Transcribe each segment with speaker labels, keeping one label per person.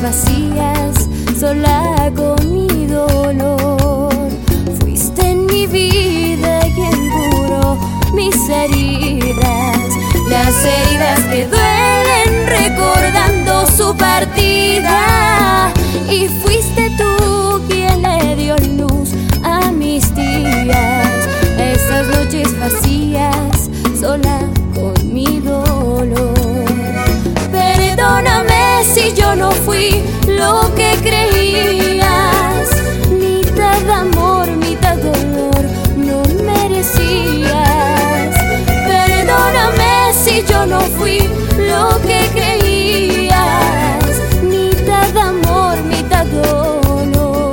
Speaker 1: vacías, sola con mi dolor. Fuiste en mi vida quien curó mis heridas, las heridas que duelen recordando su partida. Y fuiste tú quien le dio luz a mis días, esas noches vacías, sola con mi dolor. Perdóname si yo no fui lo que creías, mitad amor, mitad dolor, no merecías. Perdóname si yo no fui lo que creías, mitad amor, mitad dolor,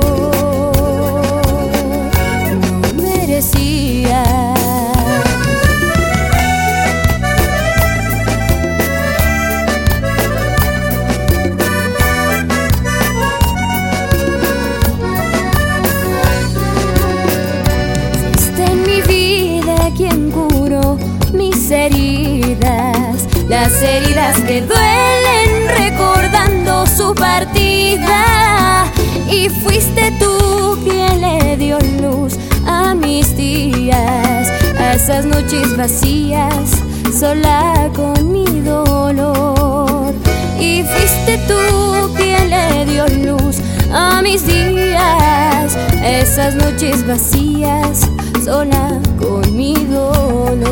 Speaker 1: no merecías. Quien curó mis heridas, las heridas que duelen recordando su partida. Y fuiste tú quien le dio luz a mis días, a esas noches vacías, sola con mi dolor. Y fuiste tú quien le dio luz a mis días, esas noches vacías, sola con mi dolor.